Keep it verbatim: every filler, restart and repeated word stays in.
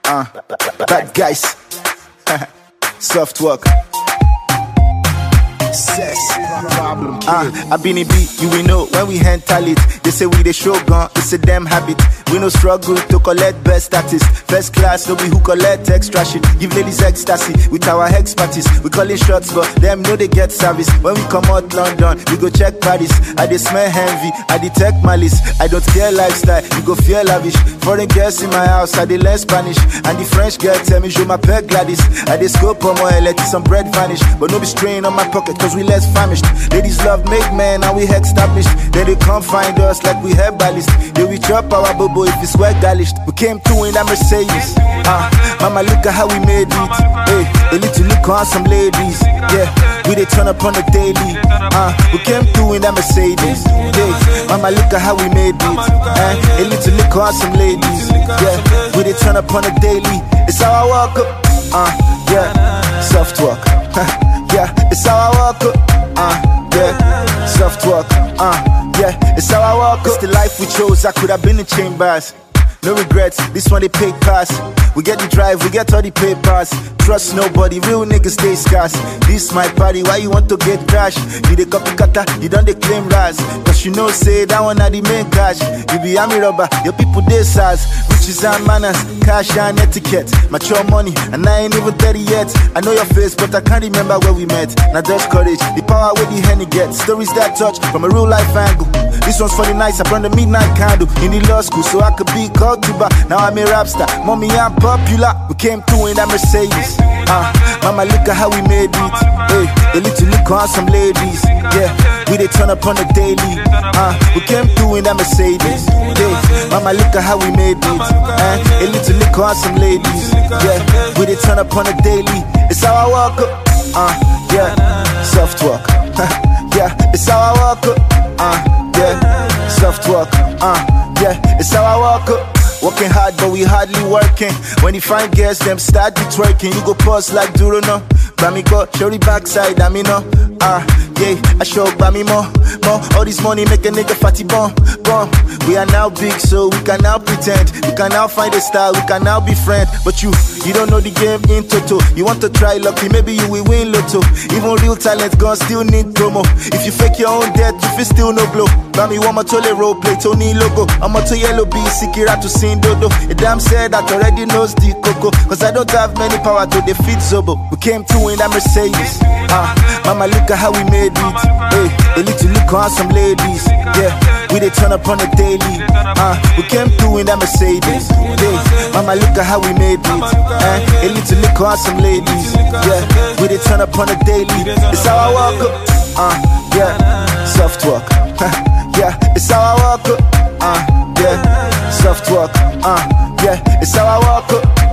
Uh, bad guys. Soft work. Sex problem kid. Uh, I been a beat, you will know when we handle it. They say we the show gun, it's a damn habit. We no struggle to collect best status. First class, no be who collect extra shit. Give ladies ecstasy with our expertise. We calling shots, but them know they get service. When we come out London, we go check Paris. I dey smell envy, I detect malice. I don't care lifestyle, you go feel lavish. Foreign girls in my house, I dey learn Spanish. And the French girl tell me, je m'appelle Gladys. I dey scope on my let some bread vanish. But no be strain on my pocket, cause we less famished. Ladies love make men and we established. Then they come find us like we herbalist. Then we chop our bobo if it's well garnished. We came through in that Mercedes. Ah, uh, mama look at how we made it. Hey, a little look on some ladies. Yeah, we they turn up on the daily. Ah, uh, we came through in that Mercedes. Hey, mama look at how we made it. Eh, a little look on some ladies. Yeah, we they turn up on the daily. It's how I walk up. Ah, uh, yeah, soft walk. Yeah, it's how I walk up. Uh, yeah, soft work. Uh, yeah, it's how I walk up. It's the life we chose. I could have been in chambers. No regrets. This one they pay pass. We get the drive, we get all the papers. Trust nobody, real niggas stay scarce. This my party, why you want to get cash? You the copy cutter, you don't they claim rise. Cause you know say that one are the main cash. You be army robber, your people they size. Riches and manners, cash and etiquette. Mature money, and I ain't even thirty yet. I know your face, but I can't remember where we met. Now just courage, the power where the henny gets. Stories that touch from a real life angle. This one's for the nights, I burn the midnight candle. In the law school, so I could be called to back. Now I'm a rap star, mommy I'm popular. We came through in that Mercedes. Ah, uh, mama look at how we made it. Hey, a little look on some ladies. Yeah, we they turn up on the daily. Ah, uh, we came through in that Mercedes. Hey, mama look at how we made it. Eh, a little look on some ladies. Yeah, we they turn up on the daily. It's how I walk up. Ah, uh, yeah, soft walk. Yeah, it's how I walk up. Ah, uh, yeah, soft walk. Ah, uh, yeah, it's how I walk up. Working hard, but we hardly working. When you find girls, them start to twerking. You go pause like Duro, no. Bami go, show the backside, I mean, no. Ah, yeah, I show Bami more. More, all this money make a nigga fatty bomb. Bomb. We are now big, so we can now pretend. We can now find a style, we can now be friends. But you, you don't know the game in toto. You want to try lucky, maybe you will win lotto. Even real talent gon' still need promo. If you fake your own death, you feel still no blow. Bami want my tole role play, Tony logo. I'm a to yellow B, Sikira to sing dodo. A damn said that already knows the coco. Cause I don't have many power to defeat Zobo. We came through in that Mercedes. Ah, uh, mama look at how we made it. Hey, a little look on some ladies. Yeah, we they turn up on the daily. Ah, uh, we came through in that Mercedes. Hey, mama look at how we made it. Eh, a little look on some ladies. Yeah, we they turn up on the daily. It's how I walk up. Ah, uh, yeah, soft walk. Yeah, it's how I walk up. Ah, uh, yeah, soft walk. Ah, uh, yeah, it's how I walk up.